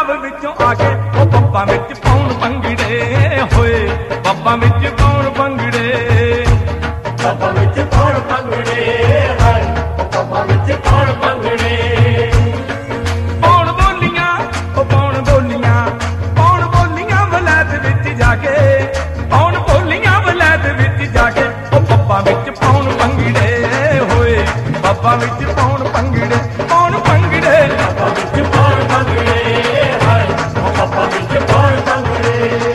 ਪੰਜਾਬ ਵਿੱਚੋਂ ਆ ਕੇ ਉਹ ਪੱਬਾਂ ਵਿੱਚ ਪਾਉਣ ਭੰਗੜੇ ਹੋਏ, ਪੱਬਾਂ ਵਿੱਚ ਪਾਉਣ ਭੰਗੜੇ, ਪੱਬਾਂ ਵਿੱਚ ਪਾਉਣ ਭੰਗੜੇ ਹਾਏ, ਪੱਬਾਂ ਵਿੱਚ ਪਾਉਣ ਭੰਗੜੇ। ਪਾਉਣ ਬੋਲੀਆਂ ਉਹ ਪਾਉਣ ਬੋਲੀਆਂ, ਪਾਉਣ ਬੋਲੀਆਂ ਵਲੈਤ ਵਿੱਚ ਜਾ ਕੇ, ਪਾਉਣ ਬੋਲੀਆਂ ਵਲੈਤ ਵਿੱਚ ਜਾ ਕੇ ਉਹ ਪੱਬਾਂ ਵਿੱਚ ਪਾਉਣ ਭੰਗੜੇ ਹੋਏ, ਪੱਬਾਂ ਵਿੱਚ ਪਾਉਣ ਭੰਗੜੇ, ਪਾਉਣ ਭੰਗੜੇ, ਪੱਬਾਂ ਵਿੱਚ ਪਾਉਣ ਭੰਗੜੇ ਹਾਏ, ਪੱਬਾਂ ਵਿੱਚ ਪਾਉਣ ਭੰਗੜੇ।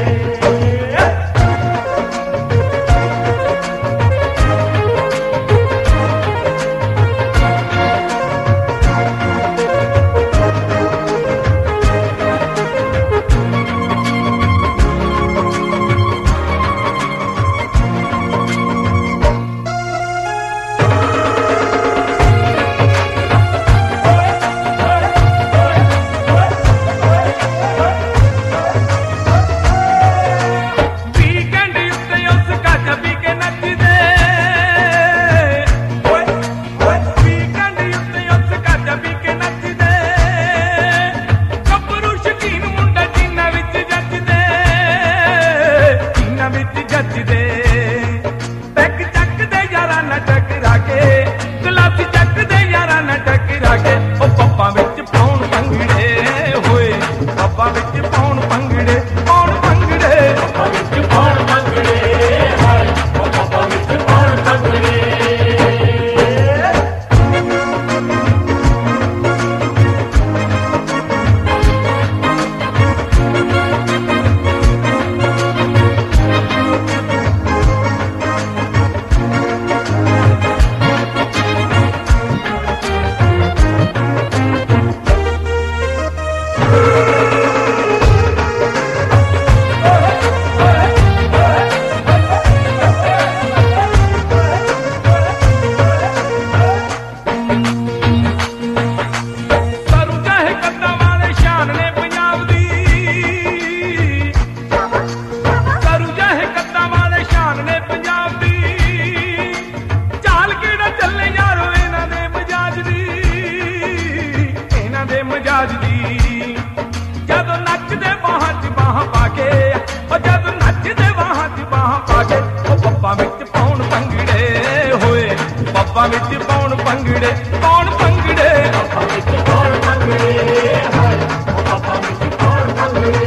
ਪੱਬਾਂ ਵਿੱਚ ਪਾਉਣ ਭੰਗੜੇ, ਪਾਉਣ ਭੰਗੜੇ, ਪੱਬਾਂ ਵਿੱਚ ਪਾਉਣ ਭੰਗੜੇ ਹਾਏ, ਪੱਬਾਂ ਵਿੱਚ ਪਾਉਣ ਭੰਗੜੇ।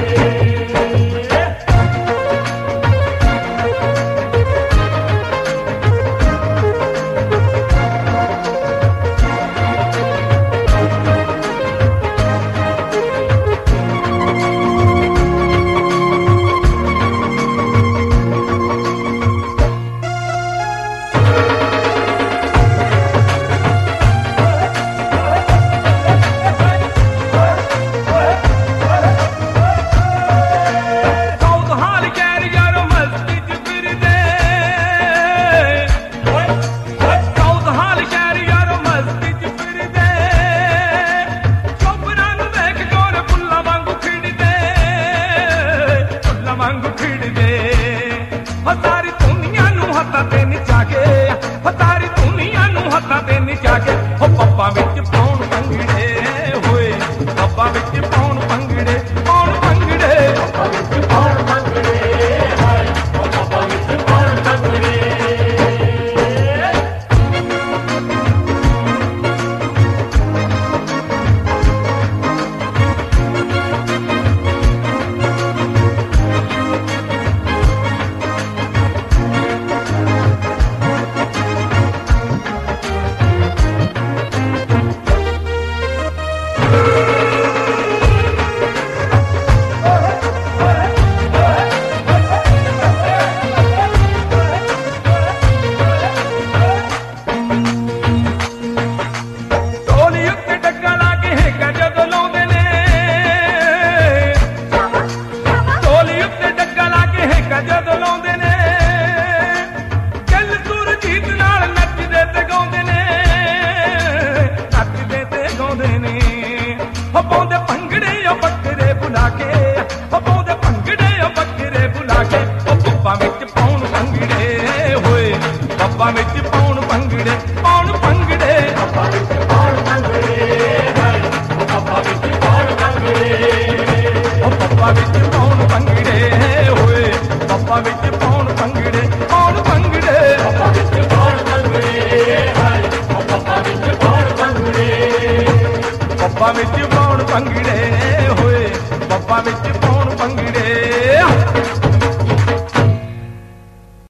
ਪੱਬਾਂ ਵਿੱਚ ਪਾਉਣ ਭੰਗੜੇ ਹੋਏ, ਪੱਬਾਂ ਵਿੱਚ ਪਾਉਣ ਭੰਗੜੇ, ਪਾਉਣ ਭੰਗੜੇ, ਪੱਬਾਂ ਵਿੱਚ ਪਾਉਣ ਭੰਗੜੇ ਹਾਏ, ਪੱਬਾਂ ਵਿੱਚ ਪਾਉਣ ਭੰਗੜੇ। ਪਾਉਂਦੇ ਭੰਗੜੇ ਉਹ ਬੱਕਰੇ ਬੁਲਾ ਕੇ, ਪਾਉਂਦੇ ਭੰਗੜੇ ਉਹ ਬੱਕਰੇ ਬੁਲਾ ਕੇ ਉਹ ਪੱਬਾਂ ਵਿੱਚ ਪਾਉਣ ਭੰਗੜੇ ਹੋਏ, ਪੱਬਾਂ ਵਿੱਚ ਪਾਉਣ ਭੰਗੜੇ, ਪਾਉਣ ਭੰਗੜੇ, ਪੱਬਾਂ ਵਿੱਚ ਪਾਉਣ ਭੰਗੜੇ ਹਾਏ, ਪੱਬਾਂ ਵਿੱਚ ਪਾਉਣ ਭੰਗੜੇ। ਪੱਬਾਂ ਵਿੱਚ ਪਾਉਣ ਭੰਗੜੇ ਹੋਏ, ਪੱਬਾਂ ਵਿੱਚ ਪਾਉਣ ਭੰਗੜੇ।